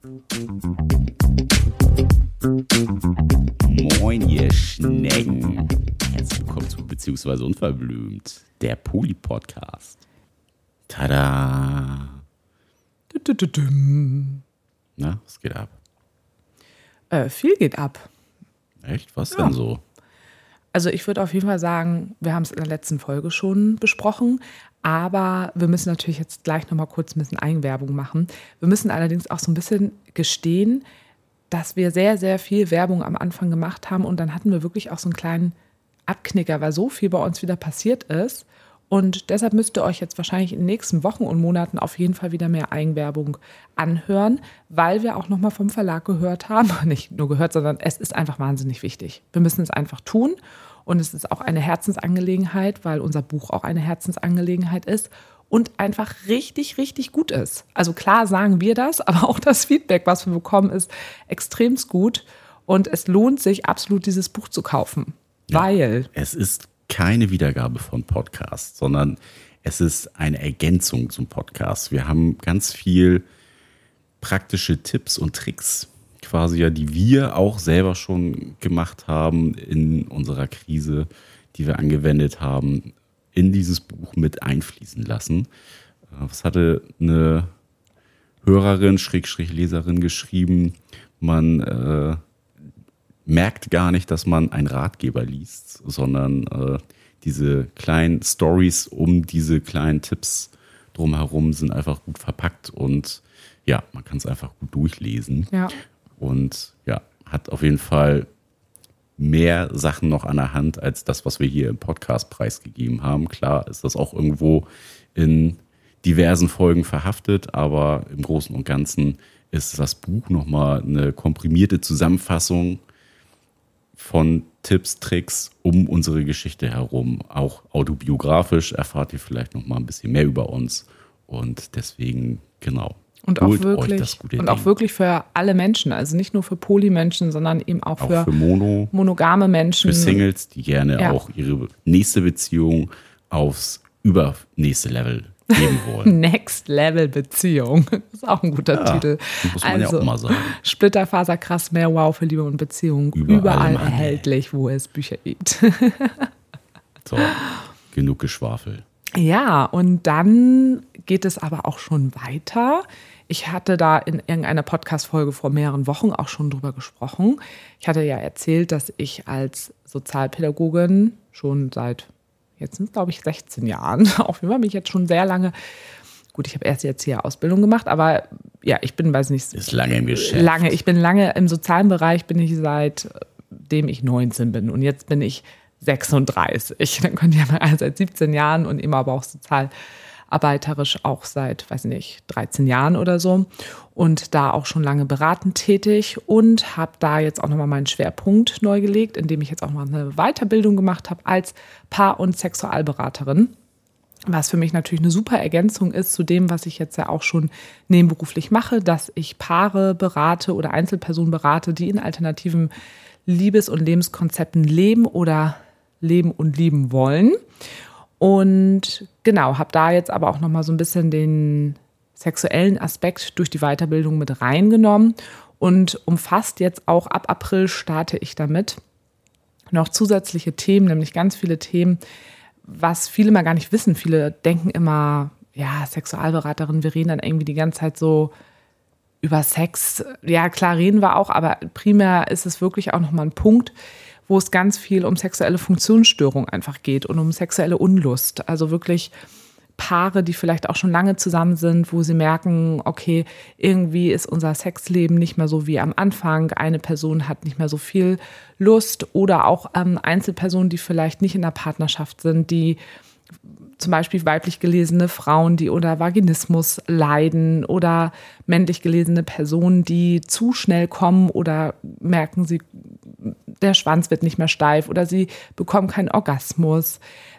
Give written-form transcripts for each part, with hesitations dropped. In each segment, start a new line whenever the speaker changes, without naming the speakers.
Moin, ihr Schnecken. Herzlich willkommen zu Beziehungsweise Unverblümt, der Poly-Podcast. Tada! Na, was geht ab?
Viel geht ab.
Echt? Was denn so?
Also ich würde auf jeden Fall sagen, wir haben es in der letzten Folge schon besprochen, aber wir müssen natürlich jetzt gleich nochmal kurz ein bisschen Eigenwerbung machen. Wir müssen allerdings auch so ein bisschen gestehen, dass wir sehr, sehr viel Werbung am Anfang gemacht haben und dann hatten wir wirklich auch so einen kleinen Abknicker, weil so viel bei uns wieder passiert ist. Und deshalb müsst ihr euch jetzt wahrscheinlich in den nächsten Wochen und Monaten auf jeden Fall wieder mehr Eigenwerbung anhören, weil wir auch nochmal vom Verlag gehört haben, nicht nur gehört, sondern es ist einfach wahnsinnig wichtig. Wir müssen es einfach tun und es ist auch eine Herzensangelegenheit, weil unser Buch auch eine Herzensangelegenheit ist und einfach richtig, richtig gut ist. Also klar sagen wir das, aber auch das Feedback, was wir bekommen, ist extremst gut und es lohnt sich absolut, dieses Buch zu kaufen, weil
es ist keine Wiedergabe von Podcast, sondern es ist eine Ergänzung zum Podcast. Wir haben ganz viel praktische Tipps und Tricks quasi, ja, die wir auch selber schon gemacht haben in unserer Krise, die wir angewendet haben, in dieses Buch mit einfließen lassen. Was hatte eine Hörerin, Leserin geschrieben? Man merkt gar nicht, dass man einen Ratgeber liest, sondern diese kleinen Stories um diese kleinen Tipps drumherum sind einfach gut verpackt und ja, man kann es einfach gut durchlesen.
ja.
Und ja, hat auf jeden Fall mehr Sachen noch an der Hand als das, was wir hier im Podcast preisgegeben haben. Klar ist das auch irgendwo in diversen Folgen verhaftet, aber im Großen und Ganzen ist das Buch nochmal eine komprimierte Zusammenfassung von Tipps, Tricks um unsere Geschichte herum. Auch autobiografisch erfahrt ihr vielleicht nochmal ein bisschen mehr über uns und deswegen, genau.
Und auch wirklich für alle Menschen, also nicht nur für Polymenschen, sondern eben auch für monogame Menschen.
Für Singles, die gerne auch ihre nächste Beziehung aufs übernächste Level geben wollen.
Next Level Beziehung. Das ist auch ein guter Titel.
Muss man ja auch mal sagen.
Splitterfaser, krass, mehr Wow für Liebe und Beziehung. Überall erhältlich, wo es Bücher gibt.
So, genug Geschwafel.
Ja, und dann geht es aber auch schon weiter. Ich hatte da in irgendeiner Podcast-Folge vor mehreren Wochen auch schon drüber gesprochen. Ich hatte ja erzählt, dass ich als Sozialpädagogin schon seit, jetzt sind es glaube ich 16 Jahren, auf jeden Fall bin ich jetzt schon sehr lange, gut, ich habe erst jetzt hier Ausbildung gemacht, aber ja, ich bin, weiß nicht.
Ist lange im Geschäft.
Ich bin lange im sozialen Bereich, bin ich seitdem ich 19 bin und jetzt bin ich 36. Dann könnt ihr mal seit 17 Jahren und immer aber auch sozialarbeiterisch auch seit, weiß nicht, 13 Jahren oder so und da auch schon lange beratend tätig und habe da jetzt auch nochmal meinen Schwerpunkt neu gelegt, indem ich jetzt auch mal eine Weiterbildung gemacht habe als Paar- und Sexualberaterin, was für mich natürlich eine super Ergänzung ist zu dem, was ich jetzt ja auch schon nebenberuflich mache, dass ich Paare berate oder Einzelpersonen berate, die in alternativen Liebes- und Lebenskonzepten leben oder leben und lieben wollen. Und genau, habe da jetzt aber auch nochmal so ein bisschen den sexuellen Aspekt durch die Weiterbildung mit reingenommen und umfasst jetzt auch ab April starte ich damit noch zusätzliche Themen, nämlich ganz viele Themen, was viele mal gar nicht wissen. Viele denken immer, ja, Sexualberaterin, wir reden dann irgendwie die ganze Zeit so über Sex. Ja, klar reden wir auch, aber primär ist es wirklich auch nochmal ein Punkt, wo es ganz viel um sexuelle Funktionsstörung einfach geht und um sexuelle Unlust. Also wirklich Paare, die vielleicht auch schon lange zusammen sind, wo sie merken, okay, irgendwie ist unser Sexleben nicht mehr so wie am Anfang. Eine Person hat nicht mehr so viel Lust oder auch Einzelpersonen, die vielleicht nicht in der Partnerschaft sind, die zum Beispiel weiblich gelesene Frauen, die unter Vaginismus leiden oder männlich gelesene Personen, die zu schnell kommen oder merken, der Schwanz wird nicht mehr steif oder sie bekommen keinen Orgasmus.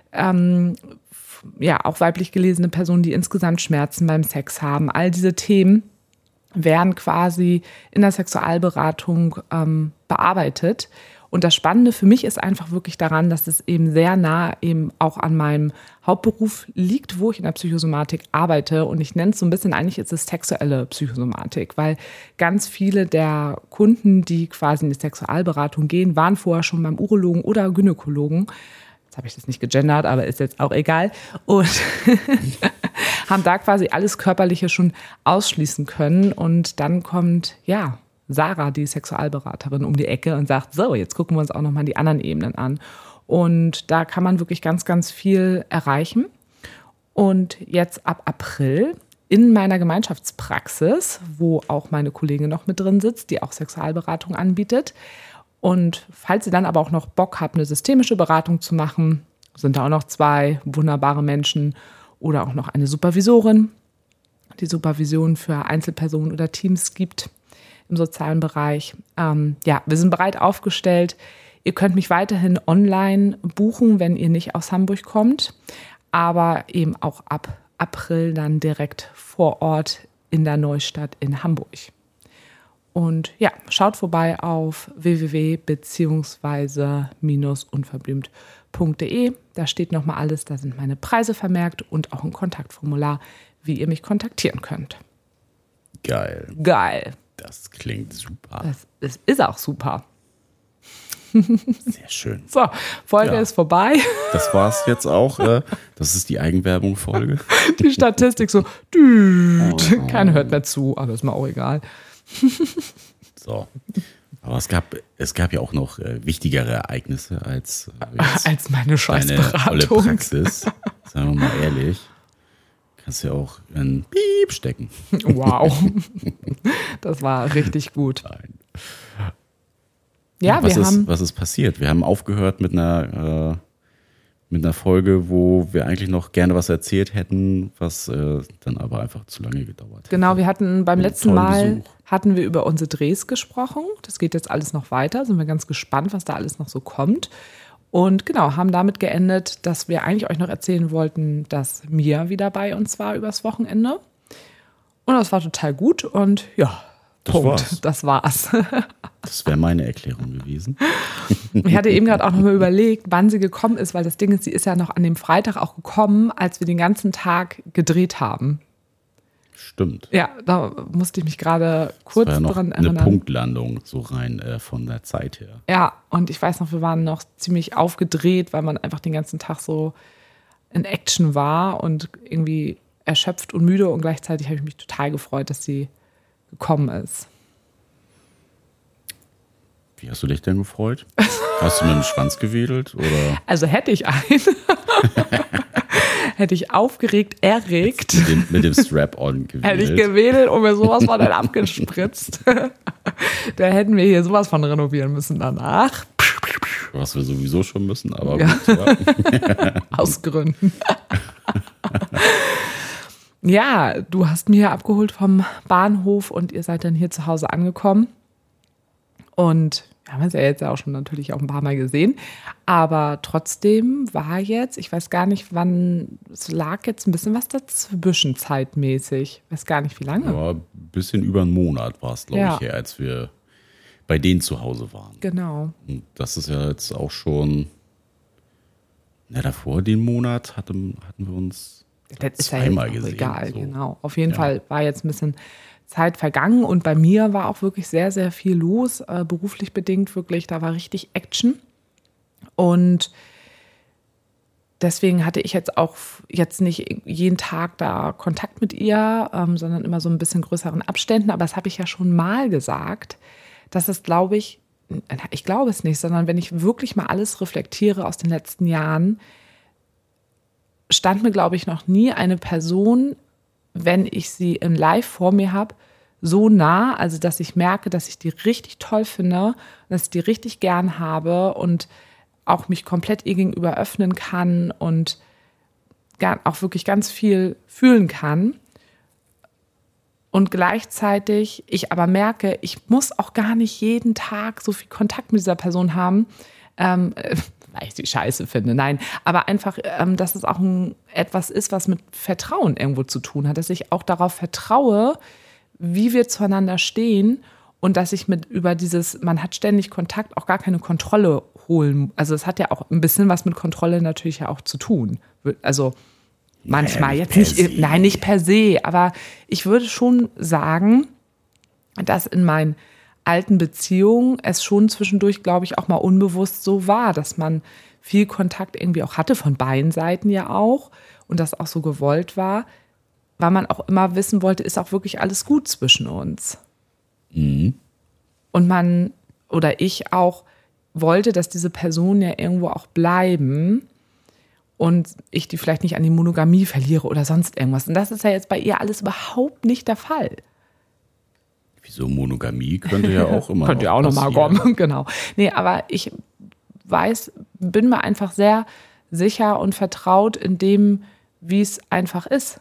Auch weiblich gelesene Personen, die insgesamt Schmerzen beim Sex haben. All diese Themen werden quasi in der Sexualberatung bearbeitet. Und das Spannende für mich ist einfach wirklich daran, dass es eben sehr nah eben auch an meinem Hauptberuf liegt, wo ich in der Psychosomatik arbeite. Und ich nenne es so ein bisschen, eigentlich ist es sexuelle Psychosomatik, weil ganz viele der Kunden, die quasi in die Sexualberatung gehen, waren vorher schon beim Urologen oder Gynäkologen. Jetzt habe ich das nicht gegendert, aber ist jetzt auch egal. Und haben da quasi alles Körperliche schon ausschließen können. Und dann kommt, ja, Sarah, die Sexualberaterin, um die Ecke und sagt, so, jetzt gucken wir uns auch nochmal die anderen Ebenen an. Und da kann man wirklich ganz, ganz viel erreichen. Und jetzt ab April in meiner Gemeinschaftspraxis, wo auch meine Kollegin noch mit drin sitzt, die auch Sexualberatung anbietet. Und falls ihr dann aber auch noch Bock habt, eine systemische Beratung zu machen, sind da auch noch 2 wunderbare Menschen oder auch noch eine Supervisorin, die Supervision für Einzelpersonen oder Teams gibt im sozialen Bereich. Ja, wir sind bereit aufgestellt. Ihr könnt mich weiterhin online buchen, wenn ihr nicht aus Hamburg kommt, aber eben auch ab April dann direkt vor Ort in der Neustadt in Hamburg. Und ja, schaut vorbei auf www.unverblümt.de. Da steht nochmal alles, da sind meine Preise vermerkt und auch ein Kontaktformular, wie ihr mich kontaktieren könnt.
Geil.
Geil.
Das klingt super.
Das ist auch super.
Sehr schön.
So, Folge ist vorbei.
Das war's jetzt auch. Das ist die Eigenwerbung-Folge.
Die Statistik so, keiner hört mehr zu, aber ist mir auch egal.
So. Aber es gab ja auch noch wichtigere Ereignisse als
meine Scheißberatung.
Deine tolle Praxis. Sagen wir mal ehrlich. Kannst ja auch ein Piep stecken.
Wow. Das war richtig gut.
Nein.
Ja,
was ist passiert? Wir haben aufgehört mit einer Folge, wo wir eigentlich noch gerne was erzählt hätten, was dann aber einfach zu lange gedauert hat.
Genau, wir hatten beim letzten Mal hatten wir über unsere Drehs gesprochen. Das geht jetzt alles noch weiter. Sind wir ganz gespannt, was da alles noch so kommt. Und genau, haben damit geendet, dass wir eigentlich euch noch erzählen wollten, dass Mia wieder bei uns war übers Wochenende. Und das war total gut. Und ja, das war's.
Das wäre meine Erklärung gewesen.
Ich hatte eben gerade auch noch mal überlegt, wann sie gekommen ist, weil das Ding ist, sie ist ja noch an dem Freitag auch gekommen, als wir den ganzen Tag gedreht haben.
Stimmt.
Ja, da musste ich mich gerade kurz
dran
erinnern.
Eine Punktlandung, so rein von der Zeit her.
Ja, und ich weiß noch, wir waren noch ziemlich aufgedreht, weil man einfach den ganzen Tag so in Action war und irgendwie erschöpft und müde. Und gleichzeitig habe ich mich total gefreut, dass sie gekommen ist.
Wie hast du dich denn gefreut? Hast du mit dem Schwanz gewedelt? Oder?
Also hätte ich einen. Hätte ich aufgeregt, erregt.
Mit dem Strap-on gewedelt.
Hätte ich gewedelt und mir sowas von dann abgespritzt. Da hätten wir hier sowas von renovieren müssen danach.
Was wir sowieso schon müssen, aber
ja.
gut. Ja.
Aus Gründen. Ja, du hast mich hier abgeholt vom Bahnhof und ihr seid dann hier zu Hause angekommen. Und wir haben es ja jetzt auch schon natürlich auch ein paar Mal gesehen. Aber trotzdem war jetzt, ich weiß gar nicht wann, es lag jetzt ein bisschen was dazwischen zeitmäßig. Ich weiß gar nicht, wie lange.
Ja, ein bisschen über einen Monat war es, glaube ich, her, als wir bei denen zu Hause waren.
Genau.
Und das ist ja jetzt auch schon, davor den Monat hatten wir uns zweimal gesehen.
Egal,
so.
Genau. Auf jeden Fall war jetzt ein bisschen Zeit vergangen und bei mir war auch wirklich sehr, sehr viel los, beruflich bedingt wirklich, da war richtig Action und deswegen hatte ich jetzt auch nicht jeden Tag da Kontakt mit ihr, sondern immer so ein bisschen größeren Abständen, aber das habe ich ja schon mal gesagt, dass es glaube ich glaube es nicht, sondern wenn ich wirklich mal alles reflektiere aus den letzten Jahren, stand mir glaube ich noch nie eine Person, wenn ich sie in Live vor mir habe, so nah, also dass ich merke, dass ich die richtig toll finde, dass ich die richtig gern habe und auch mich komplett ihr gegenüber öffnen kann und auch wirklich ganz viel fühlen kann. Und gleichzeitig ich aber merke, ich muss auch gar nicht jeden Tag so viel Kontakt mit dieser Person haben, weil ich sie scheiße finde. Nein, aber einfach, dass es auch etwas ist, was mit Vertrauen irgendwo zu tun hat. Dass ich auch darauf vertraue, wie wir zueinander stehen und dass ich über dieses, man hat ständig Kontakt, auch gar keine Kontrolle holen. Also es hat ja auch ein bisschen was mit Kontrolle natürlich ja auch zu tun. Also manchmal, jetzt nicht, nein, nicht per se, aber ich würde schon sagen, dass in meinen alten Beziehungen es schon zwischendurch, glaube ich, auch mal unbewusst so war, dass man viel Kontakt irgendwie auch hatte, von beiden Seiten ja auch, und das auch so gewollt war, weil man auch immer wissen wollte, ist auch wirklich alles gut zwischen uns.
Mhm.
Und man oder ich auch wollte, dass diese Personen ja irgendwo auch bleiben und ich die vielleicht nicht an die Monogamie verliere oder sonst irgendwas. Und das ist ja jetzt bei ihr alles überhaupt nicht der Fall.
Wieso Monogamie könnte ja auch immer
könnte ja auch nochmal kommen, genau. Nee, aber ich bin mir einfach sehr sicher und vertraut in dem, wie es einfach ist.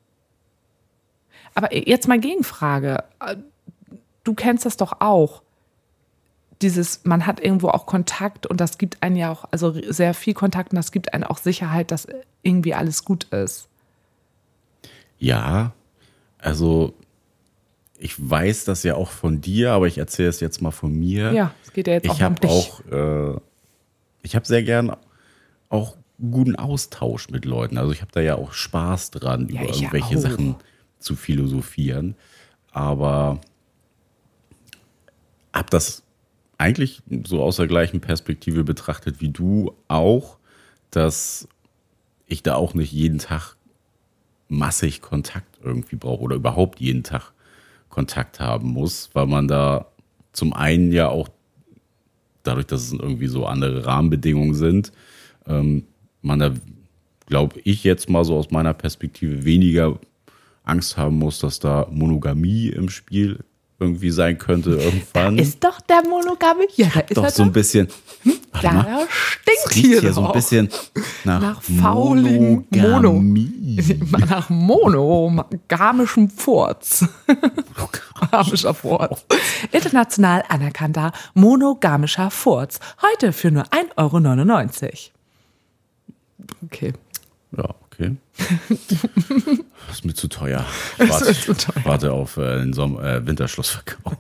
Aber jetzt mal Gegenfrage. Du kennst das doch auch. Man hat irgendwo auch Kontakt und das gibt einen ja auch, also sehr viel Kontakt und das gibt einen auch Sicherheit, dass irgendwie alles gut ist.
Ja, also ich weiß das ja auch von dir, aber ich erzähle es jetzt mal von mir.
Ja, es geht ja jetzt auch um dich.
Ich habe sehr gern auch guten Austausch mit Leuten. Also ich habe da ja auch Spaß dran, über irgendwelche Sachen zu philosophieren. Aber habe das eigentlich so aus der gleichen Perspektive betrachtet wie du auch, dass ich da auch nicht jeden Tag massig Kontakt irgendwie brauche oder überhaupt jeden Tag Kontakt haben muss, weil man da zum einen ja auch dadurch, dass es irgendwie so andere Rahmenbedingungen sind, man da, glaube ich jetzt mal so aus meiner Perspektive, weniger Angst haben muss, dass da Monogamie im Spiel irgendwie sein könnte irgendwann.
Da ist doch der Monogamie. Ja, da ist
doch so ein bisschen.
Da stinkt hier
so ein bisschen nach
fauligen nach monogamischem Furz. Monogamischer Furz. International anerkannter monogamischer Furz. Heute für nur 1,99 €. Okay.
Ja, okay. Das ist mir zu teuer. Warte auf den Winterschlussverkauf.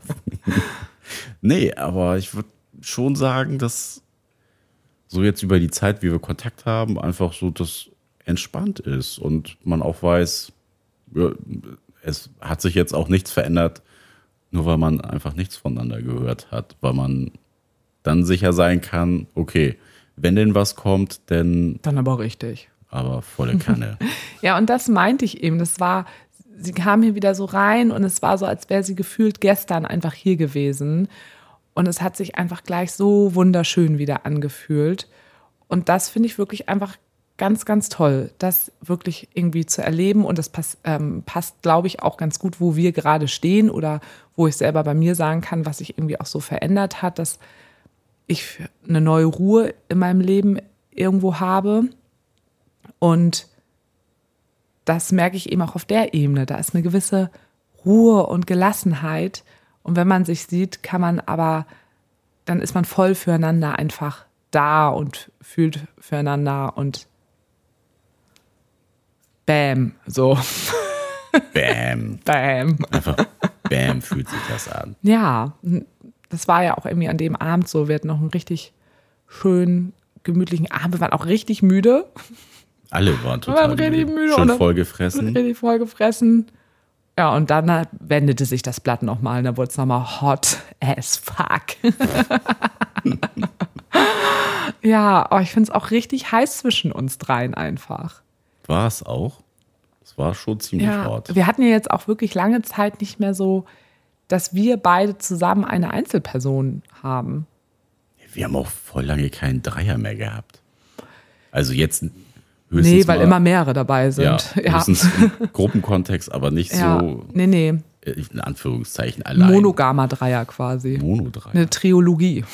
Nee, aber ich würde schon sagen, dass so jetzt über die Zeit, wie wir Kontakt haben, einfach so das entspannt ist und man auch weiß, ja, es hat sich jetzt auch nichts verändert, nur weil man einfach nichts voneinander gehört hat, weil man dann sicher sein kann, okay, wenn denn was kommt, dann
aber richtig.
Aber volle Kanne.
Ja, und das meinte ich eben. Sie kam hier wieder so rein und es war so, als wäre sie gefühlt gestern einfach hier gewesen. Und es hat sich einfach gleich so wunderschön wieder angefühlt. Und das finde ich wirklich einfach ganz, ganz toll, das wirklich irgendwie zu erleben. Und das passt, glaube ich, auch ganz gut, wo wir gerade stehen oder wo ich selber bei mir sagen kann, was sich irgendwie auch so verändert hat, dass ich eine neue Ruhe in meinem Leben irgendwo habe. Und das merke ich eben auch auf der Ebene. Da ist eine gewisse Ruhe und Gelassenheit. Und wenn man sich sieht, dann ist man voll füreinander einfach da und fühlt füreinander und bam, so.
Bam.
Bam.
Einfach bam fühlt sich das an.
Ja, das war ja auch irgendwie an dem Abend so. Wir hatten noch einen richtig schönen, gemütlichen Abend. Wir waren auch richtig müde.
Alle waren total müde. Schön vollgefressen.
Richtig vollgefressen. Ja, und dann wendete sich das Blatt nochmal und dann wurde es nochmal hot as fuck. Ja, aber ich finde es auch richtig heiß zwischen uns dreien einfach.
War es auch? Es war schon ziemlich hot.
Wir hatten ja jetzt auch wirklich lange Zeit nicht mehr so, dass wir beide zusammen eine Einzelperson haben.
Wir haben auch voll lange keinen Dreier mehr gehabt. Also jetzt höchstens
weil immer mehrere dabei sind.
Ja. Höchstens im Gruppenkontext, aber nicht so
Nee.
In Anführungszeichen allein.
Monogamer Dreier quasi.
Monodreier.
Eine Triologie.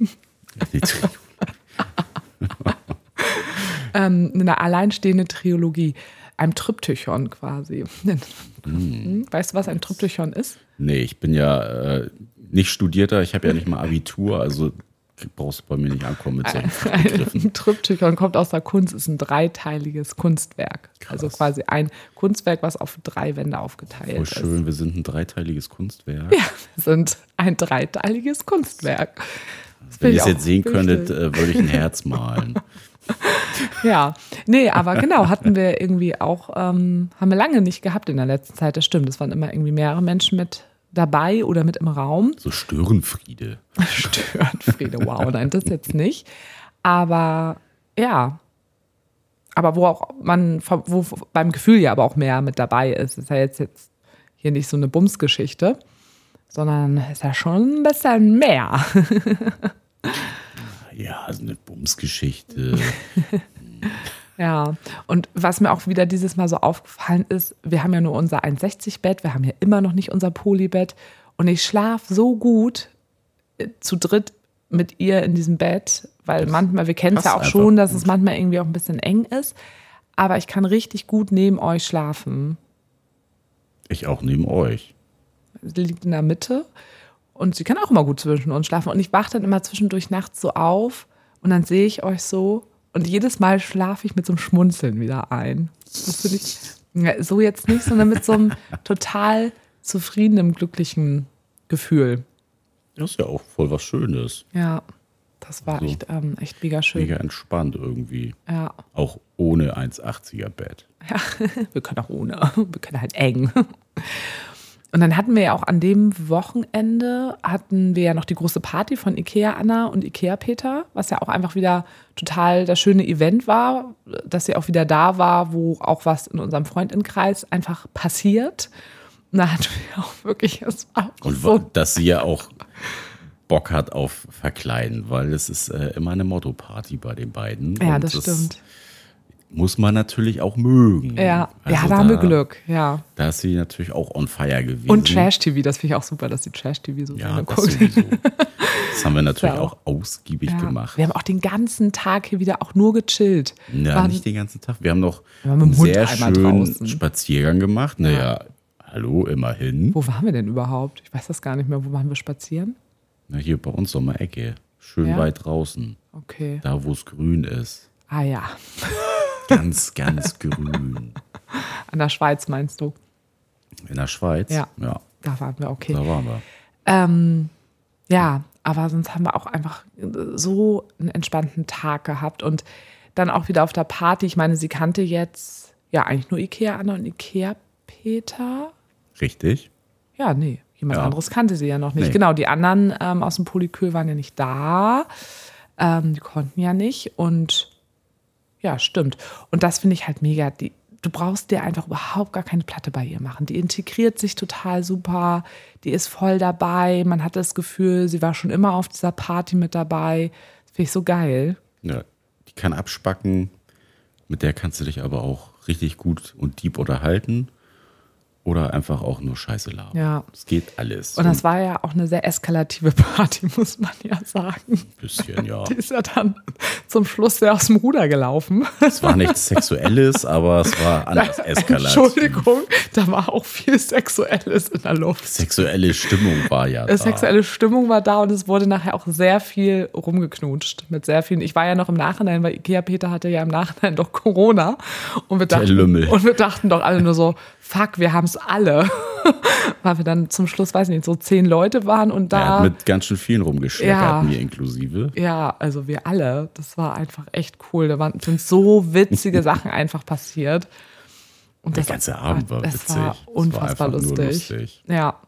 Eine alleinstehende Triologie. Ein Tryptychon quasi. Weißt du, was ein Tryptychon ist?
Nee, ich bin ja nicht Studierter, ich habe ja nicht mal Abitur, also brauchst du bei mir nicht ankommen mit solchen Begriffen.
Ein Triptychon kommt aus der Kunst, ist ein dreiteiliges Kunstwerk.
Krass.
Also quasi ein Kunstwerk, was auf 3 Wände aufgeteilt
Voll
ist.
schön, wir sind ein dreiteiliges Kunstwerk.
Ja, wir sind ein dreiteiliges Kunstwerk.
Wenn ihr es jetzt sehen könntet, würde ich ein Herz malen.
Ja, nee, aber genau, hatten wir irgendwie auch, haben wir lange nicht gehabt in der letzten Zeit, das stimmt. Es waren immer irgendwie mehrere Menschen mit dabei oder mit im Raum.
So Störenfriede.
Störenfriede, wow, nein, das jetzt nicht. Aber ja, aber wo beim Gefühl ja aber auch mehr mit dabei ist. Ist ja jetzt hier nicht so eine Bumsgeschichte, sondern ist ja schon ein bisschen mehr.
Ja, also eine Bumsgeschichte.
Ja, und was mir auch wieder dieses Mal so aufgefallen ist, wir haben ja nur unser 1,60-Bett, wir haben ja immer noch nicht unser Polybett und ich schlafe so gut zu dritt mit ihr in diesem Bett, weil manchmal, wir kennen es ja auch schon, dass es manchmal irgendwie auch ein bisschen eng ist, aber ich kann richtig gut neben euch schlafen.
Ich auch neben euch.
Sie liegt in der Mitte und sie kann auch immer gut zwischen uns schlafen und ich wache dann immer zwischendurch nachts so auf und dann sehe ich euch so. Und jedes Mal schlafe ich mit so einem Schmunzeln wieder ein. Das finde ich so jetzt nicht, sondern mit so einem total zufriedenen, glücklichen Gefühl.
Das ist ja auch voll was Schönes.
Ja, das war
So.
echt mega schön.
Mega entspannt irgendwie.
Ja.
Auch ohne 1,80er Bett.
Ja, wir können auch ohne. Wir können halt eng. Und dann hatten wir ja auch an dem Wochenende, hatten wir ja noch die große Party von Ikea Anna und Ikea Peter, was ja auch einfach wieder total das schöne Event war, dass sie auch wieder da war, wo auch was in unserem Freundinnenkreis einfach passiert. Und da hatten wir auch wirklich, es war auch
Und
so.
dass sie ja auch Bock hat auf Verkleiden, weil es ist immer eine Motto-Party bei den beiden.
Ja,
und
das stimmt.
Muss man natürlich auch mögen.
Ja,
Also
ja, da haben wir Glück, ja.
Da ist sie natürlich auch on fire gewesen.
Und Trash-TV, das finde ich auch super, dass sie Trash-TV so
Ja,
gerne
das
guckt.
sowieso. Das haben wir natürlich
Ja.
auch ausgiebig
Ja.
gemacht.
Wir haben auch den ganzen Tag hier wieder auch nur gechillt.
Ja,
Waren-
nicht den ganzen Tag. Wir haben noch
Wir haben mit
einen
dem Hund
sehr
einmal
schönen
draußen.
Spaziergang gemacht. Naja, hallo, immerhin.
Wo waren wir denn überhaupt? Ich weiß das gar nicht mehr. Wo waren wir spazieren?
Na, hier bei uns Sommerecke. Schön
Ja?
weit draußen.
Okay.
Da, wo es grün ist.
Ah ja,
Ganz, ganz grün.
an der Schweiz meinst du?
In der Schweiz?
Ja.
Ja,
Da waren wir, okay.
da waren wir.
Ja, aber sonst haben wir auch einfach so einen entspannten Tag gehabt und dann auch wieder auf der Party. Ich meine, sie kannte jetzt ja eigentlich nur Ikea Anna und Ikea Peter.
Richtig.
Ja, nee, jemand
Ja.
anderes kannte sie ja noch nicht.
Nee.
Genau, die anderen aus dem Polykül waren ja nicht da. Die konnten ja nicht und ja, stimmt. Und das finde ich halt mega. Du brauchst dir einfach überhaupt gar keine Platte bei ihr machen. Die integriert sich total super. Die ist voll dabei. Man hat das Gefühl, sie war schon immer auf dieser Party mit dabei. Das finde ich so geil.
Ja, die kann abspacken. Mit der kannst du dich aber auch richtig gut und deep unterhalten. Oder einfach auch nur Scheiße labern.
Ja.
Es geht alles.
Und das war ja auch eine sehr eskalative Party, muss man ja sagen.
Ein bisschen, ja.
Die ist ja dann zum Schluss sehr aus dem Ruder gelaufen.
Es war nichts Sexuelles, aber es war anders eskalativ.
Entschuldigung, da war auch viel Sexuelles in der Luft.
Sexuelle Stimmung war ja da.
Sexuelle Stimmung war da und es wurde nachher auch sehr viel rumgeknutscht. Mit sehr vielen. Ich war ja noch im Nachhinein, weil Ikea Peter hatte ja im Nachhinein doch Corona. Und wir
Lümmel.
dachten doch alle nur so, fuck, wir haben es alle. Weil wir dann zum Schluss, weiß nicht, so 10 Leute waren und
Er
da.
hat mit ganz schön vielen rumgeschleckert,
Ja.
mir inklusive.
Ja, also wir alle. Das war einfach echt cool. Da sind so witzige Sachen einfach passiert. Und
Der ganze Abend war witzig.
Es war
Es war
unfassbar
einfach nur
lustig.
lustig.
Ja,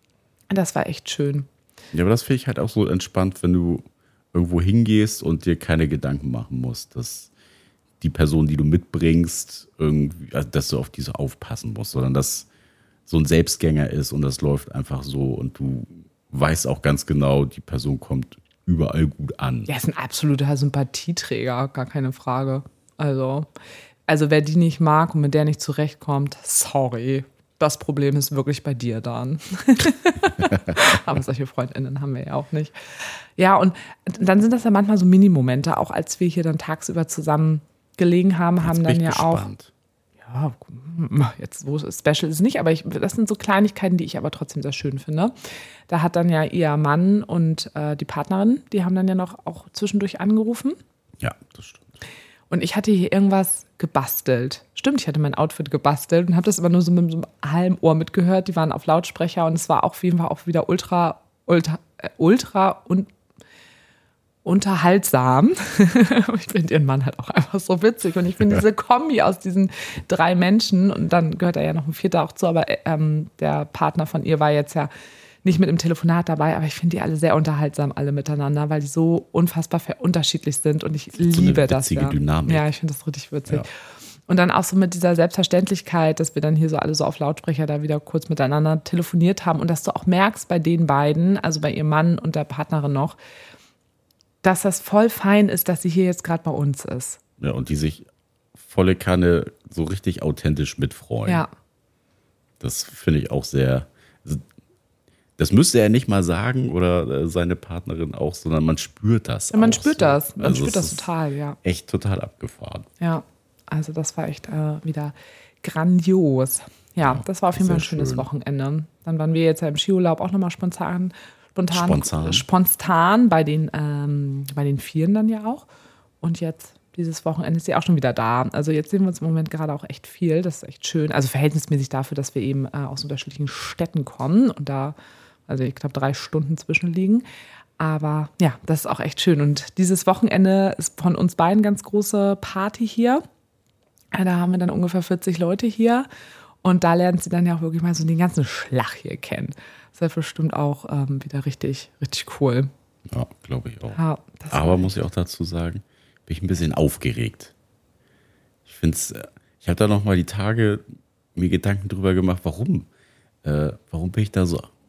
das war echt schön.
Ja, aber das finde ich halt auch so entspannt, wenn du irgendwo hingehst und dir keine Gedanken machen musst, dass die Person, die du mitbringst, irgendwie, also dass du auf diese aufpassen musst, sondern dass so ein Selbstgänger ist und das läuft einfach so und du weißt auch ganz genau, die Person kommt überall gut an.
Ja, ist ein absoluter Sympathieträger, gar keine Frage. Also wer die nicht mag und mit der nicht zurechtkommt, sorry. Das Problem ist wirklich bei dir dann. Aber solche Freundinnen haben wir ja auch nicht. Ja, und dann sind das ja manchmal so Minimomente, auch als wir hier dann tagsüber zusammen gelegen haben, haben
Jetzt bin
dann
ich
ja auch.
gespannt.
Ja, ja, jetzt so special ist es nicht, aber das sind so Kleinigkeiten, die ich aber trotzdem sehr schön finde. Da hat dann ja ihr Mann und die Partnerin, die haben dann ja noch auch zwischendurch angerufen.
Ja, das stimmt.
Und ich hatte hier irgendwas gebastelt. Stimmt, ich hatte mein Outfit gebastelt und habe das aber nur so mit so einem halben Ohr mitgehört. Die waren auf Lautsprecher und es war auf jeden Fall auch wieder ultra und unterhaltsam. Ich finde ihren Mann halt auch einfach so witzig. Und ich finde diese Kombi aus diesen 3 Menschen, und dann gehört da ja noch ein 4. auch zu, aber der Partner von ihr war jetzt ja nicht mit im Telefonat dabei, aber ich finde die alle sehr unterhaltsam, alle miteinander, weil die so unfassbar unterschiedlich sind und ich liebe das.
So eine witzige Dynamik.
Ja, ich finde das richtig witzig.
Ja.
Und dann auch so mit dieser Selbstverständlichkeit, dass wir dann hier so alle so auf Lautsprecher da wieder kurz miteinander telefoniert haben und dass du auch merkst bei den beiden, also bei ihrem Mann und der Partnerin noch, dass das voll fein ist, dass sie hier jetzt gerade bei uns ist.
Ja, und die sich volle Kanne so richtig authentisch mitfreuen.
Ja.
Das finde ich auch sehr. Das müsste er nicht mal sagen oder seine Partnerin auch, sondern man spürt das.
Ja, man
auch
spürt
so.
das. Man
Also
spürt
es
das
ist
total, ja.
Echt total abgefahren.
Ja, also das war echt wieder grandios. Ja, das war auf jeden Fall ein schönes
schön.
Wochenende. Dann waren wir jetzt ja im Skiurlaub auch nochmal spontan bei den Vieren dann ja auch. Und jetzt dieses Wochenende ist sie auch schon wieder da. Also jetzt sehen wir uns im Moment gerade auch echt viel. Das ist echt schön. Also verhältnismäßig dafür, dass wir eben aus unterschiedlichen Städten kommen und da, also ich glaube 3 Stunden zwischenliegen. Aber ja, das ist auch echt schön. Und dieses Wochenende ist von uns beiden ganz große Party hier. Da haben wir dann ungefähr 40 Leute hier. Und da lernt sie dann ja auch wirklich mal so den ganzen Schlag hier kennen. Das wird bestimmt auch wieder richtig, richtig cool.
Ja, glaube ich auch.
Ja,
Aber muss ich auch dazu sagen, bin ich ein bisschen aufgeregt. Ich habe da noch mal die Tage mir Gedanken drüber gemacht, warum bin ich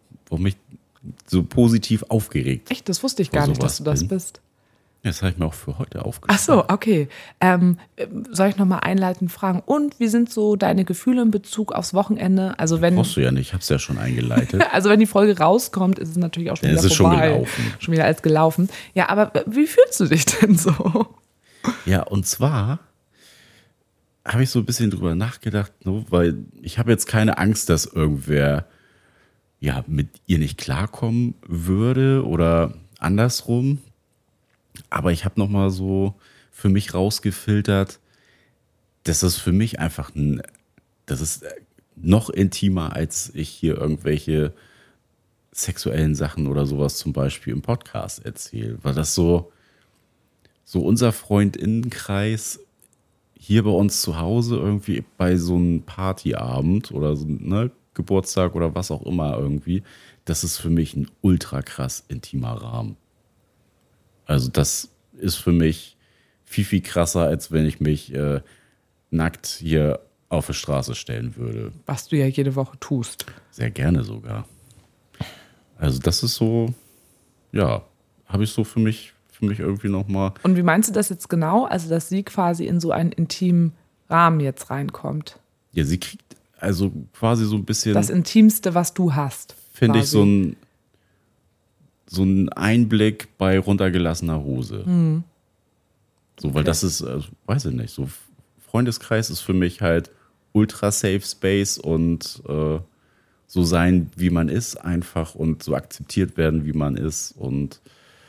so positiv aufgeregt?
Echt, das wusste ich gar nicht, dass du das bist.
Das habe ich mir auch für heute aufgeschrieben.
Ach so, okay. Soll ich nochmal einleitend fragen? Und wie sind so deine Gefühle in Bezug aufs Wochenende? Also wenn,
Brauchst du ja nicht, ich habe es ja schon eingeleitet.
also wenn die Folge rauskommt, ist es natürlich auch schon wieder vorbei.
Schon gelaufen.
Schon wieder alles gelaufen. Ja, aber wie fühlst du dich denn so?
Ja, und zwar habe ich so ein bisschen drüber nachgedacht, weil ich habe jetzt keine Angst, dass irgendwer ja mit ihr nicht klarkommen würde oder andersrum. Aber ich habe nochmal so für mich rausgefiltert, dass das für mich einfach das ist noch intimer, als ich hier irgendwelche sexuellen Sachen oder sowas zum Beispiel im Podcast erzähle. Weil das so unser FreundInnenkreis hier bei uns zu Hause irgendwie bei so einem Partyabend oder so, ne, Geburtstag oder was auch immer irgendwie, das ist für mich ein ultra krass intimer Rahmen. Also das ist für mich viel, viel krasser, als wenn ich mich nackt hier auf die Straße stellen würde.
Was du ja jede Woche tust.
Sehr gerne sogar. Also das ist so, ja, habe ich so für mich irgendwie nochmal.
Und wie meinst du das jetzt genau? Also, dass sie quasi in so einen intimen Rahmen jetzt reinkommt?
Ja, sie kriegt also quasi so ein bisschen.
Das Intimste, was du hast.
Finde ich so ein Einblick bei runtergelassener Hose.
Mhm.
So, weil das ist, weiß ich nicht, so Freundeskreis ist für mich halt ultra safe space und so sein, wie man ist, einfach und so akzeptiert werden, wie man ist und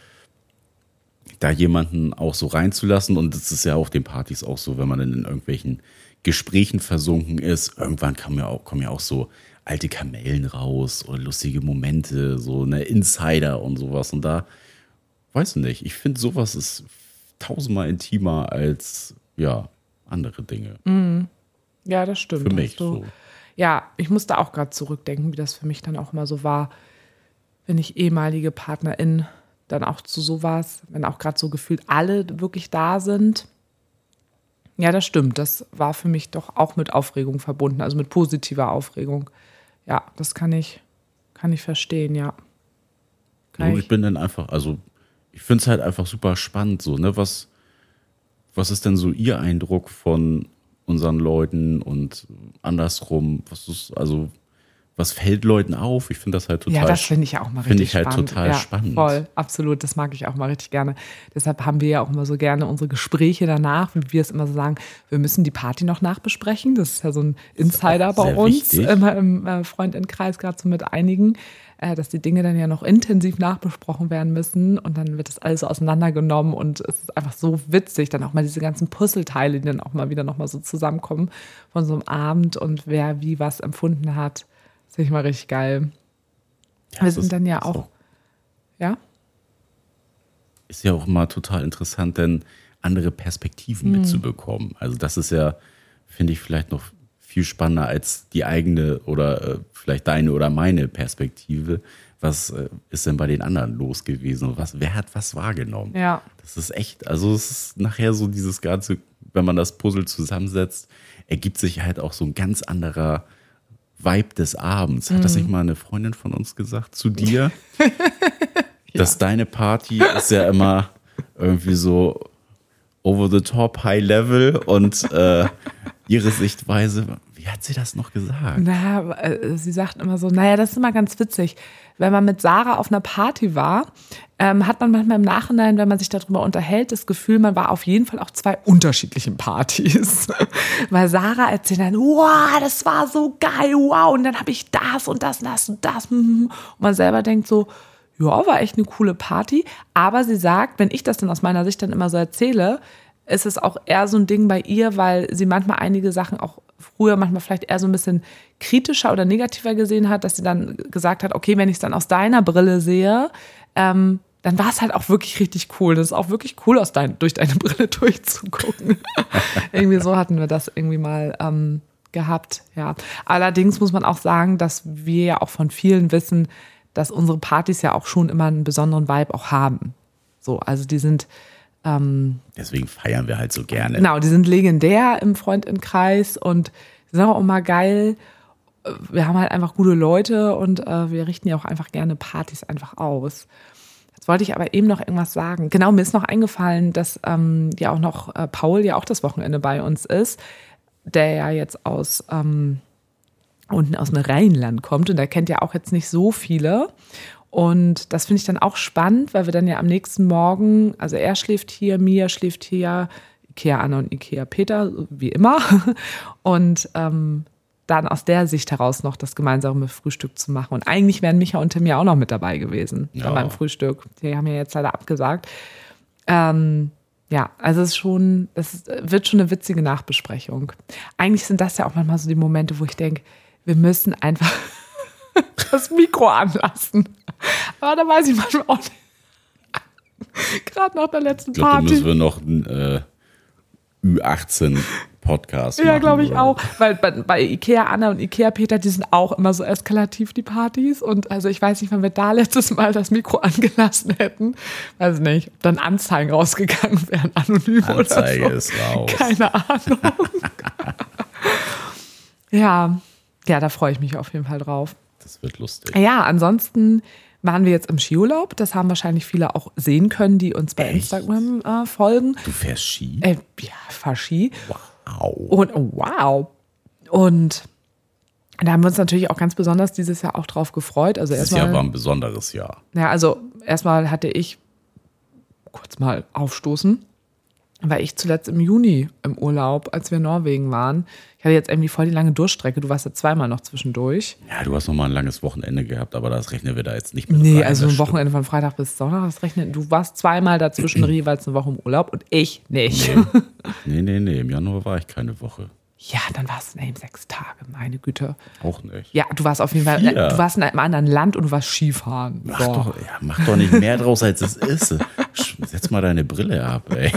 da jemanden auch so reinzulassen. Und das ist ja auf den Partys auch so, wenn man dann in irgendwelchen Gesprächen versunken ist, irgendwann kommen ja auch so alte Kamellen raus oder lustige Momente, so eine Insider und sowas. Und da, weiß ich nicht, ich finde sowas ist 1000-mal intimer als, ja, andere Dinge.
Mhm. Ja, das stimmt.
Für mich so.
Ja, ich musste auch gerade zurückdenken, wie das für mich dann auch immer so war, wenn ich ehemalige PartnerInnen dann auch zu sowas, wenn auch gerade so gefühlt alle wirklich da sind. Ja, das stimmt. Das war für mich doch auch mit Aufregung verbunden, also mit positiver Aufregung. Ja, das kann ich verstehen, ja.
Ich bin dann einfach, also ich finde es halt einfach super spannend so, ne? Was ist denn so Ihr Eindruck von unseren Leuten und andersrum? was fällt Leuten auf? Ich finde das halt total
Ja, das finde ich ja auch mal richtig spannend.
Finde ich halt total spannend.
Voll, absolut, das mag ich auch mal richtig gerne. Deshalb haben wir ja auch immer so gerne unsere Gespräche danach, wie wir es immer so sagen, wir müssen die Party noch nachbesprechen. Das ist ja so ein Insider bei uns, immer im Freundinnenkreis, gerade so mit einigen, dass die Dinge dann ja noch intensiv nachbesprochen werden müssen und dann wird das alles so auseinandergenommen und es ist einfach so witzig, dann auch mal diese ganzen Puzzleteile, die dann auch mal wieder nochmal so zusammenkommen von so einem Abend und wer wie was empfunden hat. Das finde ich mal richtig geil.
Ja,
wir sind dann ja auch, ja?
Ist ja auch mal total interessant, denn andere Perspektiven mitzubekommen. Also das ist ja, finde ich, vielleicht noch viel spannender als die eigene oder vielleicht deine oder meine Perspektive. Was ist denn bei den anderen los gewesen? Und wer hat was wahrgenommen?
Ja.
Das ist echt, also es ist nachher so dieses Ganze, wenn man das Puzzle zusammensetzt, ergibt sich halt auch so ein ganz anderer Vibe des Abends. Hat das nicht mal eine Freundin von uns gesagt zu dir? Dass deine Party ist ja immer irgendwie so over the top, high level und ihre Sichtweise, wie hat sie das noch gesagt?
Sie sagt immer so, das ist immer ganz witzig. Wenn man mit Sarah auf einer Party war, hat man manchmal im Nachhinein, wenn man sich darüber unterhält, das Gefühl, man war auf jeden Fall auf 2 unterschiedlichen Partys. Weil Sarah erzählt dann, wow, das war so geil, wow, und dann habe ich das und das und das und das. Und man selber denkt so, ja, war echt eine coole Party. Aber sie sagt, wenn ich das dann aus meiner Sicht dann immer so erzähle, ist es auch eher so ein Ding bei ihr, weil sie manchmal einige Sachen auch früher manchmal vielleicht eher so ein bisschen kritischer oder negativer gesehen hat, dass sie dann gesagt hat, okay, wenn ich es dann aus deiner Brille sehe, dann war es halt auch wirklich richtig cool. Das ist auch wirklich cool, durch deine Brille durchzugucken. Irgendwie so hatten wir das irgendwie mal gehabt, ja. Allerdings muss man auch sagen, dass wir ja auch von vielen wissen, dass unsere Partys ja auch schon immer einen besonderen Vibe auch haben. So, also die sind
deswegen feiern wir halt so gerne.
Genau, die sind legendär im Freundinnenkreis und die sind auch immer geil. Wir haben halt einfach gute Leute und wir richten ja auch einfach gerne Partys einfach aus. Jetzt wollte ich aber eben noch irgendwas sagen. Genau, mir ist noch eingefallen, dass ja auch noch Paul ja auch das Wochenende bei uns ist, der ja jetzt unten aus dem Rheinland kommt und der kennt ja auch jetzt nicht so viele. Und das finde ich dann auch spannend, weil wir dann ja am nächsten Morgen, also er schläft hier, Mia schläft hier, Ikea Anna und Ikea Peter, wie immer. Und dann aus der Sicht heraus noch das gemeinsame Frühstück zu machen. Und eigentlich wären Micha und Tim ja auch noch mit dabei gewesen beim Frühstück. Die haben ja jetzt leider abgesagt. Ja, also es wird schon eine witzige Nachbesprechung. Eigentlich sind das ja auch manchmal so die Momente, wo ich denke, wir müssen einfach das Mikro anlassen. Aber da weiß ich manchmal auch nicht. Gerade nach der letzten Party.
Da müssen wir noch einen Ü18-Podcast machen.
Ja, glaube ich auch. Weil bei Ikea Anna und Ikea Peter, die sind auch immer so eskalativ, die Partys. Und also ich weiß nicht, wann wir da letztes Mal das Mikro angelassen hätten. Weiß nicht, ob dann Anzeigen rausgegangen wären, anonym
Anzeige
oder so.
ist raus.
Keine Ahnung. Ja, da freue ich mich auf jeden Fall drauf.
Das wird lustig.
Ja, ansonsten waren wir jetzt im Skiurlaub. Das haben wahrscheinlich viele auch sehen können, die uns bei Instagram folgen.
Du fährst Ski?
Ja, ich fahre Ski.
Wow.
Und da haben wir uns natürlich auch ganz besonders dieses Jahr auch drauf gefreut. Also
dieses Jahr war ein besonderes Jahr.
Ja, also erstmal hatte ich kurz mal aufstoßen, weil ich zuletzt im Juni im Urlaub, als wir in Norwegen waren, ich hatte jetzt irgendwie voll die lange Durchstrecke. Du warst ja zweimal noch zwischendurch.
Ja, du hast noch mal ein langes Wochenende gehabt, aber das rechnen wir da jetzt nicht mit.
Nee, also ein Wochenende von Freitag bis Sonntag, das rechnen. Du warst zweimal dazwischen jeweils eine Woche im Urlaub und ich nicht.
Nee. Im Januar war ich keine Woche.
Ja, dann warst du eben 6 Tage, meine Güte.
Auch nicht.
Ja, du warst auf jeden Fall, du warst in einem anderen Land und du warst Skifahren.
Mach doch nicht mehr draus, als es ist. Setz mal deine Brille ab, ey.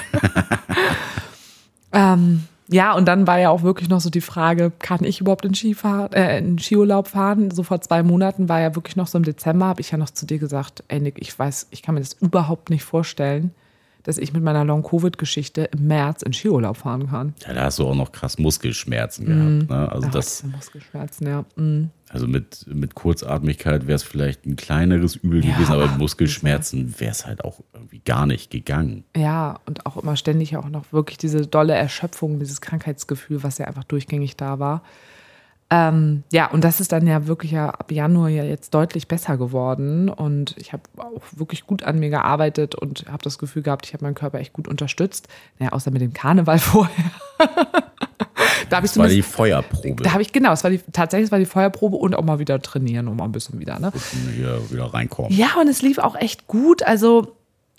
Ja, und dann war ja auch wirklich noch so die Frage, kann ich überhaupt in Skiurlaub fahren? So vor 2 Monaten war ja wirklich noch so im Dezember, habe ich ja noch zu dir gesagt, ey Nick, ich kann mir das überhaupt nicht vorstellen, dass ich mit meiner Long-Covid-Geschichte im März in Skiurlaub fahren kann.
Ja, da hast du auch noch krass Muskelschmerzen gehabt. Ne? Also
Muskelschmerzen, ja.
Also mit Kurzatmigkeit wäre es vielleicht ein kleineres Übel gewesen, aber mit Muskelschmerzen wäre es halt auch irgendwie gar nicht gegangen.
Ja, und auch immer ständig auch noch wirklich diese dolle Erschöpfung, dieses Krankheitsgefühl, was ja einfach durchgängig da war. Ja, und das ist dann ja wirklich ja ab Januar ja jetzt deutlich besser geworden. Und ich habe auch wirklich gut an mir gearbeitet und habe das Gefühl gehabt, ich habe meinen Körper echt gut unterstützt. Naja, außer mit dem Karneval vorher.
Das war die Feuerprobe.
Da habe ich, genau, tatsächlich war die Feuerprobe und auch mal wieder trainieren und mal ein bisschen wieder, ne?
Wieder reinkommen.
Ja, und es lief auch echt gut. Also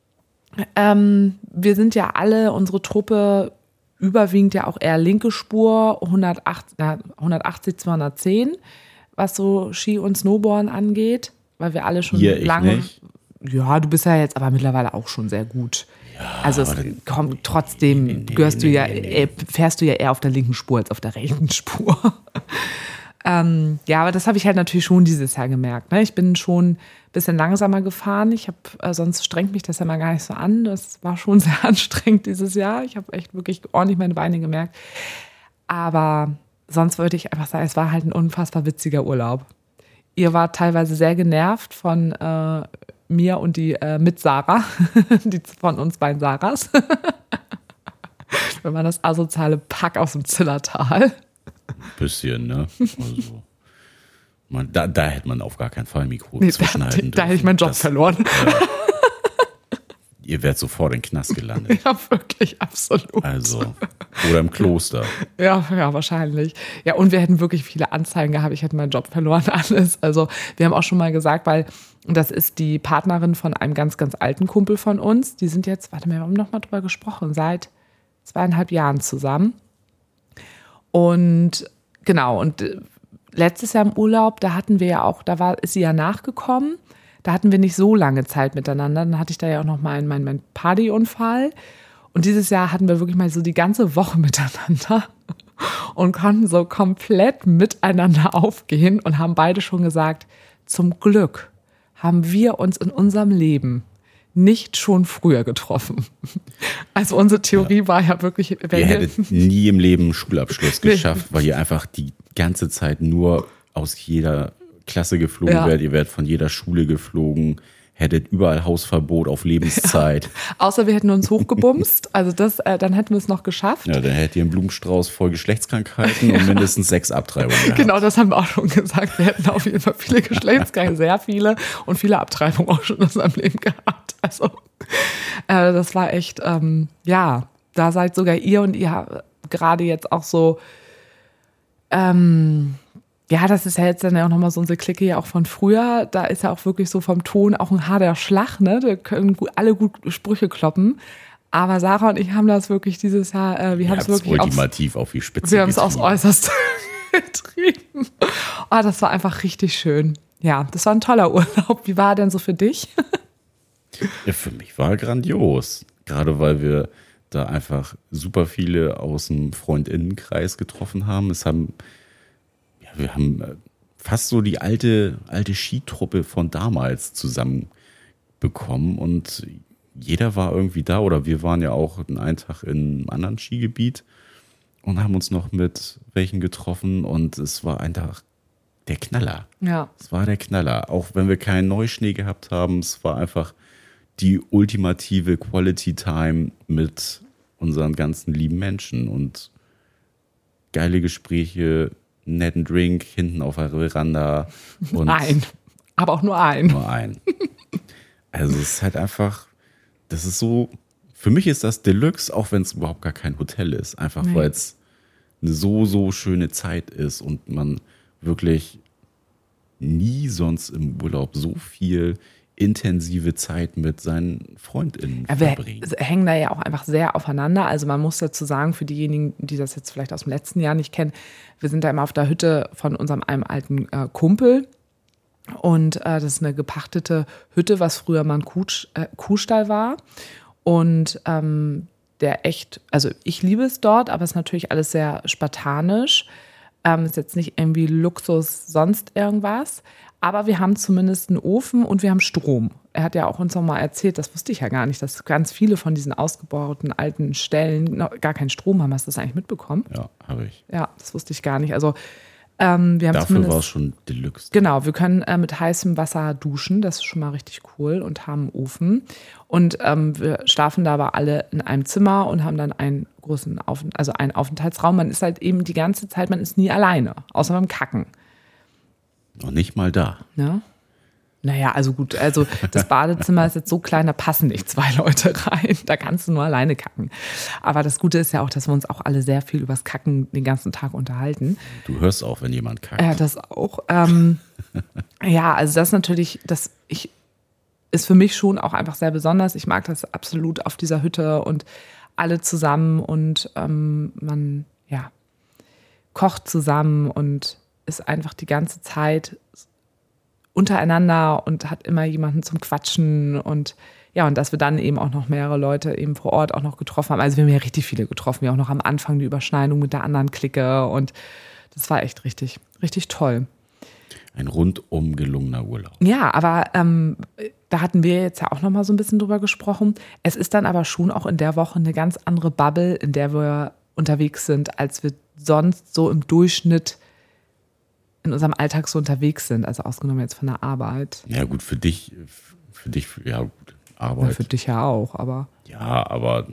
wir sind ja alle, unsere Truppe, überwiegend ja auch eher linke Spur, 180, 210, was so Ski und Snowboarden angeht, weil wir alle schon lange.
Nicht.
Ja, du bist ja jetzt aber mittlerweile auch schon sehr gut. Ja, also es kommt trotzdem, fährst du ja eher auf der linken Spur als auf der rechten Spur. Ja, aber das habe ich halt natürlich schon dieses Jahr gemerkt. Ne? Ich bin schon ein bisschen langsamer gefahren. Sonst strengt mich das ja mal gar nicht so an. Das war schon sehr anstrengend dieses Jahr. Ich habe echt wirklich ordentlich meine Beine gemerkt. Aber sonst würde ich einfach sagen, es war halt ein unfassbar witziger Urlaub. Ihr wart teilweise sehr genervt von mir und die mit Sarah, die von uns beiden Sarahs. Wir waren das asoziale Pack aus dem Zillertal.
Bisschen, ne? Also, da hätte man auf gar keinen Fall ein Mikro zwischenhalten
Da hätte ich meinen Job verloren.
Ihr wärt sofort in den Knast gelandet.
Ja, wirklich, absolut.
Also, oder im Kloster.
Ja, wahrscheinlich. Ja, und wir hätten wirklich viele Anzeigen gehabt. Ich hätte meinen Job verloren, alles. Also, wir haben auch schon mal gesagt, weil das ist die Partnerin von einem ganz, ganz alten Kumpel von uns. Die sind jetzt, wir haben noch mal drüber gesprochen, seit 2,5 Jahren zusammen. Und genau, und letztes Jahr im Urlaub, da hatten wir ja auch, ist sie ja nachgekommen. Da hatten wir nicht so lange Zeit miteinander. Dann hatte ich da ja auch noch mal meinen Partyunfall. Und dieses Jahr hatten wir wirklich mal so die ganze Woche miteinander und konnten so komplett miteinander aufgehen und haben beide schon gesagt, zum Glück haben wir uns in unserem Leben nicht schon früher getroffen. Also unsere Theorie war ja wirklich...
Ihr hättet nie im Leben einen Schulabschluss geschafft, weil ihr einfach die ganze Zeit nur aus jeder Klasse geflogen wärt. Ihr wärt von jeder Schule geflogen, hättet überall Hausverbot auf Lebenszeit.
Ja. Außer wir hätten uns hochgebumst, also dann hätten wir es noch geschafft.
Ja, dann hättet ihr einen Blumenstrauß voll Geschlechtskrankheiten und mindestens 6 Abtreibungen gehabt.
Genau, das haben wir auch schon gesagt. Wir hätten auf jeden Fall viele Geschlechtskrankheiten, sehr viele und viele Abtreibungen auch schon in unserem Leben gehabt. Also das war echt, da seid sogar ihr und ihr gerade jetzt auch so, das ist ja jetzt dann ja auch nochmal so unsere Clique ja auch von früher. Da ist ja auch wirklich so vom Ton auch ein harter Schlag, ne? Da können alle gut Sprüche kloppen. Aber Sarah und ich haben das wirklich dieses Jahr, wir haben es wirklich
ultimativ auf die Spitze
wir haben es aufs Äußerste getrieben. Oh, das war einfach richtig schön. Ja, das war ein toller Urlaub. Wie war er denn so für dich?
Ja, für mich war er grandios. Gerade weil wir da einfach super viele aus dem Freundinnenkreis getroffen haben. Wir haben fast so die alte Skitruppe von damals zusammenbekommen und jeder war irgendwie da oder wir waren ja auch einen Tag in einem anderen Skigebiet und haben uns noch mit welchen getroffen und es war einfach der Knaller.
Ja.
Es war der Knaller. Auch wenn wir keinen Neuschnee gehabt haben, es war einfach die ultimative Quality Time mit unseren ganzen lieben Menschen und geile Gespräche, netten Drink hinten auf der Veranda. Und
aber auch nur ein.
Nur ein. Also es ist halt einfach, das ist so, für mich ist das Deluxe, auch wenn es überhaupt gar kein Hotel ist. Einfach weil es eine so schöne Zeit ist und man wirklich nie sonst im Urlaub so viel intensive Zeit mit seinen FreundInnen verbringen.
Wir hängen da ja auch einfach sehr aufeinander. Also man muss dazu sagen, für diejenigen, die das jetzt vielleicht aus dem letzten Jahr nicht kennen, wir sind da immer auf der Hütte von einem alten Kumpel. Und das ist eine gepachtete Hütte, was früher mal ein Kuhstall war. Und also ich liebe es dort, aber es ist natürlich alles sehr spartanisch. Ist jetzt nicht irgendwie Luxus, sonst irgendwas. Aber wir haben zumindest einen Ofen und wir haben Strom. Er hat ja auch uns noch mal erzählt, das wusste ich ja gar nicht, dass ganz viele von diesen ausgebauten alten Stellen noch gar keinen Strom haben. Hast du das eigentlich mitbekommen?
Ja, habe ich.
Ja, das wusste ich gar nicht. Also Wir haben
Dafür war es schon Deluxe.
Genau, wir können mit heißem Wasser duschen, das ist schon mal richtig cool und haben einen Ofen. Und wir schlafen da aber alle in einem Zimmer und haben dann einen großen einen Aufenthaltsraum. Man ist halt eben die ganze Zeit, man ist nie alleine, außer beim Kacken.
Noch nicht mal da.
Ja? Naja, also gut, also das Badezimmer ist jetzt so klein, da passen nicht 2 Leute rein. Da kannst du nur alleine kacken. Aber das Gute ist ja auch, dass wir uns auch alle sehr viel übers Kacken den ganzen Tag unterhalten.
Du hörst auch, wenn jemand kackt.
Ja, das auch. Ja, also das natürlich, ist für mich schon auch einfach sehr besonders. Ich mag das absolut auf dieser Hütte und alle zusammen und man kocht zusammen und ist einfach die ganze Zeit untereinander und hat immer jemanden zum Quatschen und ja, und dass wir dann eben auch noch mehrere Leute eben vor Ort auch noch getroffen haben. Also wir haben ja richtig viele getroffen, ja auch noch am Anfang die Überschneidung mit der anderen Clique und das war echt richtig, richtig toll.
Ein rundum gelungener Urlaub.
Ja, aber da hatten wir jetzt ja auch noch mal so ein bisschen drüber gesprochen. Es ist dann aber schon auch in der Woche eine ganz andere Bubble, in der wir unterwegs sind, als wir sonst so im Durchschnitt in unserem Alltag so unterwegs sind, also ausgenommen jetzt von der Arbeit.
Ja gut, für dich, ja gut, Arbeit.
Ja, für dich ja auch, aber...
Ja, aber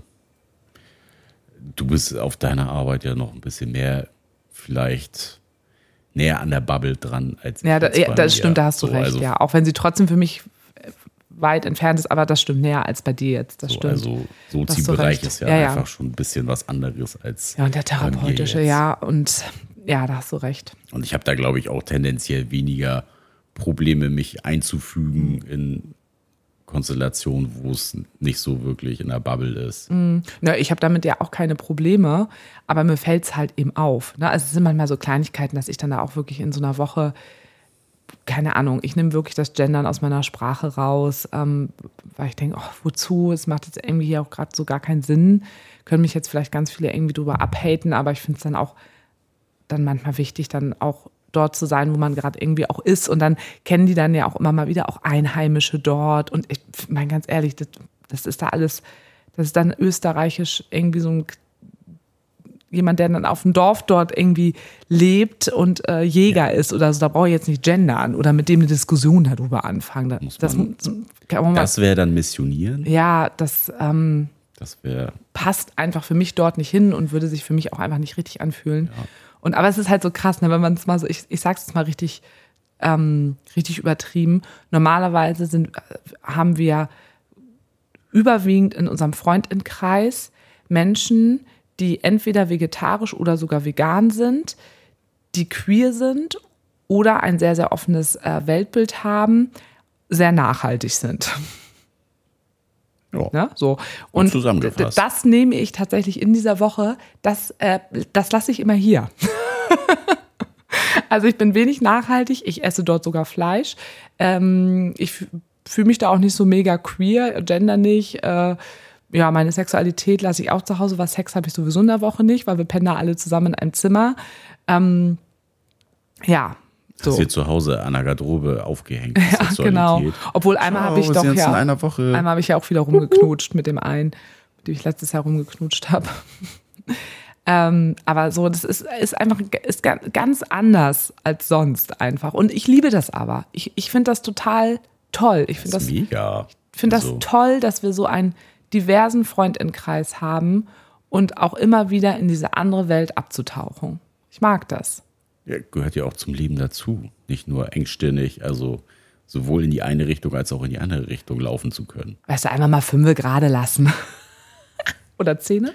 du bist auf deiner Arbeit ja noch ein bisschen mehr vielleicht näher an der Bubble dran als
ja,
ich.
Das stimmt, da hast du recht,
also,
ja. Auch wenn sie trotzdem für mich weit entfernt ist, aber das stimmt näher als bei dir jetzt, das stimmt.
Also Sozi-Bereich ist ja einfach schon ein bisschen was anderes als
ja, und der therapeutische, ja, und ja, da hast du recht.
Und ich habe da, glaube ich, auch tendenziell weniger Probleme, mich einzufügen in Konstellationen, wo es nicht so wirklich in der Bubble ist.
Na, ich habe damit ja auch keine Probleme, aber mir fällt es halt eben auf. Ne? Also es sind manchmal so Kleinigkeiten, dass ich dann da auch wirklich in so einer Woche, keine Ahnung, ich nehme wirklich das Gendern aus meiner Sprache raus, weil ich denke, oh, wozu? Es macht jetzt irgendwie hier auch gerade so gar keinen Sinn. Können mich jetzt vielleicht ganz viele irgendwie drüber abhaten, aber ich finde es dann auch dann manchmal wichtig, dann auch dort zu sein, wo man gerade irgendwie auch ist. Und dann kennen die dann ja auch immer mal wieder auch Einheimische dort. Und ich meine ganz ehrlich, das ist da alles, das ist dann österreichisch irgendwie so jemand, der dann auf dem Dorf dort irgendwie lebt und Jäger ist oder so. Da brauche ich jetzt nicht gendern oder mit dem eine Diskussion darüber anfangen.
Das wäre dann Missionieren?
Ja, das
wäre
passt einfach für mich dort nicht hin und würde sich für mich auch einfach nicht richtig anfühlen. Ja. Aber es ist halt so krass, ne, wenn man es mal so, ich sag's jetzt mal richtig, richtig übertrieben. Normalerweise haben wir überwiegend in unserem Freundinnenkreis Menschen, die entweder vegetarisch oder sogar vegan sind, die queer sind oder ein sehr, sehr offenes Weltbild haben, sehr nachhaltig sind.
Ja,
ne? So. Und
zusammengefasst.
Das nehme ich tatsächlich in dieser Woche, das lasse ich immer hier. Also ich bin wenig nachhaltig, ich esse dort sogar Fleisch. Ich fühle mich da auch nicht so mega queer, gender nicht. Ja, meine Sexualität lasse ich auch zu Hause, weil Sex habe ich sowieso in der Woche nicht, weil wir pennen da alle zusammen in einem Zimmer. Ja. So.
Hast du zu Hause an der Garderobe aufgehängt?
Ja, genau. Obwohl einmal habe ich doch ja, einmal habe ich ja auch wieder rumgeknutscht mit dem einen, mit dem ich letztes Jahr rumgeknutscht habe. Aber so, das ist einfach ganz anders als sonst einfach. Und ich liebe das aber. Ich finde das total toll. Ich finde das
mega.
Ich finde das toll, dass wir so einen diversen Freundinnenkreis haben und auch immer wieder in diese andere Welt abzutauchen. Ich mag das.
Ja, gehört ja auch zum Leben dazu. Nicht nur engstirnig, also sowohl in die eine Richtung als auch in die andere Richtung laufen zu können.
Weißt du, einmal mal 5 gerade lassen. Oder 10?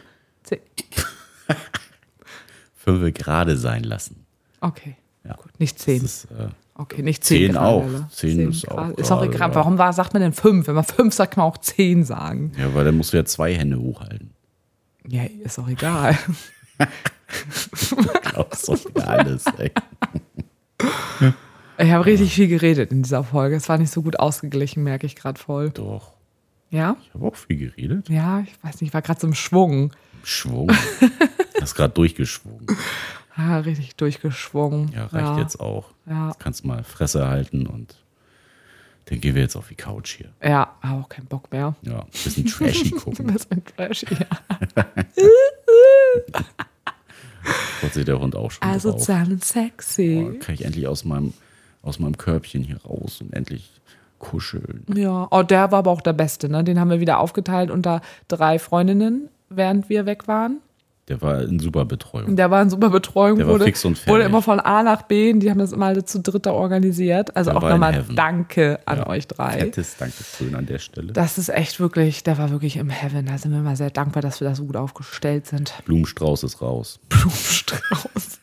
5 gerade sein lassen.
Okay,
ja.
Gut, nicht 10. Okay, nicht 10.
10
gerade,
auch.
oder?
10 ist auch
ist auch egal. Ja. Warum sagt man denn 5? Wenn man 5 sagt, kann man auch 10 sagen.
Ja, weil dann musst du ja 2 Hände hochhalten.
Ja, ist auch egal.
Glaubst du ja alles, ey.
Ich habe richtig viel geredet in dieser Folge. Es war nicht so gut ausgeglichen, merke ich gerade voll.
Doch.
Ja?
Ich habe auch viel geredet.
Ja, ich weiß nicht, ich war gerade so im Schwung.
Schwung? Hast gerade durchgeschwungen.
Ja, richtig durchgeschwungen.
Ja, reicht jetzt auch.
Ja.
Jetzt kannst du mal Fresse halten und dann gehen wir jetzt auf die Couch hier.
Ja, habe auch keinen Bock mehr.
Ja, ein bisschen trashy gucken.
Ein bisschen trashy, ja.
freut sich der Hund auch schon drauf.
Asozial und sexy.
Oh, kann ich endlich aus meinem Körbchen hier raus und endlich kuscheln.
Ja, oh, der war aber auch der Beste, ne? Den haben wir wieder aufgeteilt unter 3 Freundinnen, während wir weg waren.
Der war in super Betreuung.
Der war in super Betreuung.
Der war fix und fertig.
Wurde immer von A nach B, die haben das immer alle zu dritter organisiert. Also
Der
auch
war in
nochmal
Heaven.
Danke an euch 3.
Fettes Dankeschön an der Stelle.
Das ist echt wirklich, der war wirklich im Heaven. Da sind wir mal sehr dankbar, dass wir da so gut aufgestellt sind.
Blumenstrauß ist raus.
Blumenstrauß.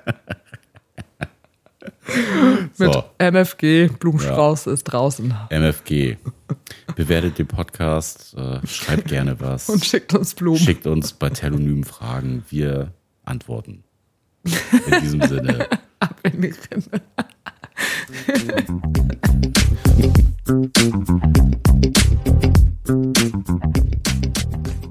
Mit
So.
MFG, Blumenstrauß ist draußen.
MFG. Bewertet den Podcast, schreibt gerne was.
Und schickt uns Blumen.
Schickt uns bei Telonym Fragen. Wir antworten. In diesem Sinne.
Ab in die Rinne.